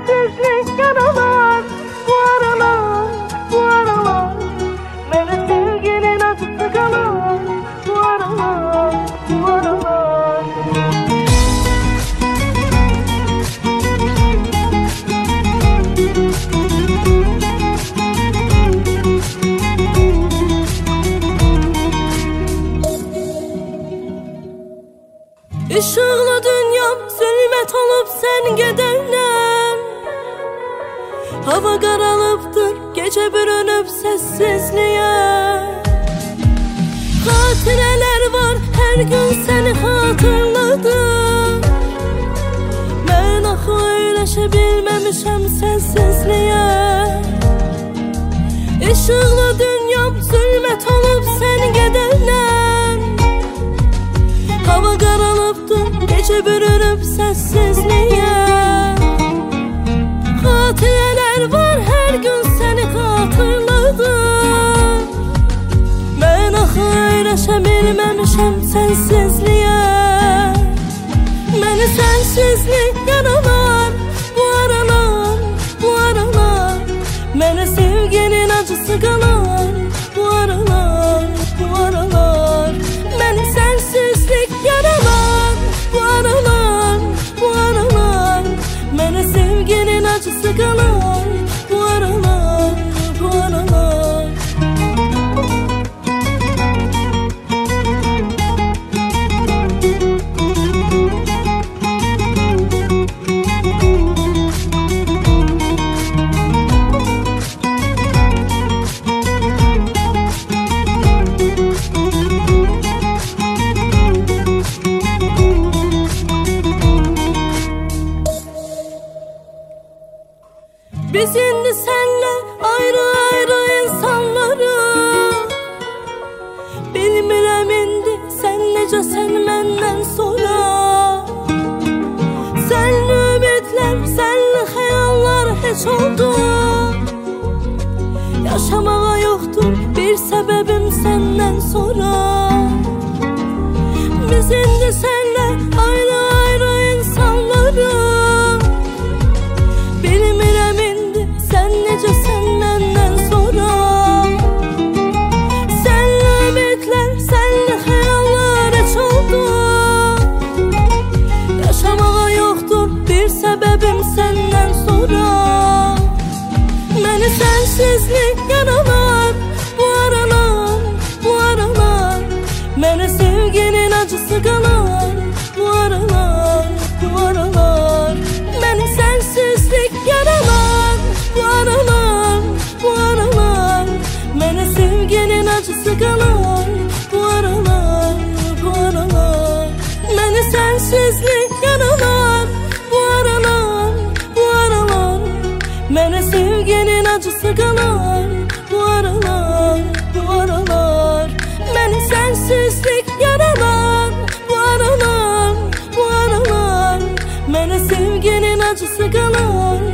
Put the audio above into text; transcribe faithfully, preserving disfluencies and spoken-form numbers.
sensizlik yaralar. Bu aralar, bu aralar beni sevginin acısı kalar. Bu aralar, bu aralar. Işıklı dünyam zulmet olup sen giderken, hava karalıptır gece bürünüp sessizliğe. Hatireler var her gün seni hatırladım. Ben ahı öylüşebilmemişim sensizliğe. Işıklı dünyam zulmet olup sen giderken, hava karalıptır gece bürünüp sessizliğe. Hatireler var her gün seni hatırladım. Ben ahı öyrəşebilmemişim sensizliğe. Beni sensizlik yaralar. Bu aralar, bu aralar beni sevginin acısı kalar. Bu aralar, bu aralar beni sensizlik yaralar. Bu aralar, bu aralar beni sevginin acısı kalar. Bu aralar, bu aralar. Biz indi senle ayrı ayrı insanlarız. Bilmirəm indi sen necə sen menden sonra. Senli ümitler, senli hayallar hiç oldu. Yaşamağa yoktur bir sebebim senden sonra. Biz indi senle ayrı ayrı insanlarız. Bilmirəm indi sen necə sen menden sonra. Senli ümitler, senli hayallar hiç oldu. Yaşamağa yoktur bir sebebim senden sonra. Beni sensizlik yaralar. Bu aralar, bu aralar beni sevginin acısı kalar. Bu aralar, bu aralar beni sensizlik yaralar. Bu aralar, bu aralar beni sevginin acısı kalar. Bu aralar, bu aralar beni sensizlik yaralar. Bu aralar, bu aralar beni sevginin acısı kalar. Bu aralar, bu aralar beni sensizlik yaralar. Bu aralar, bu aralar beni sevginin acısı kalar.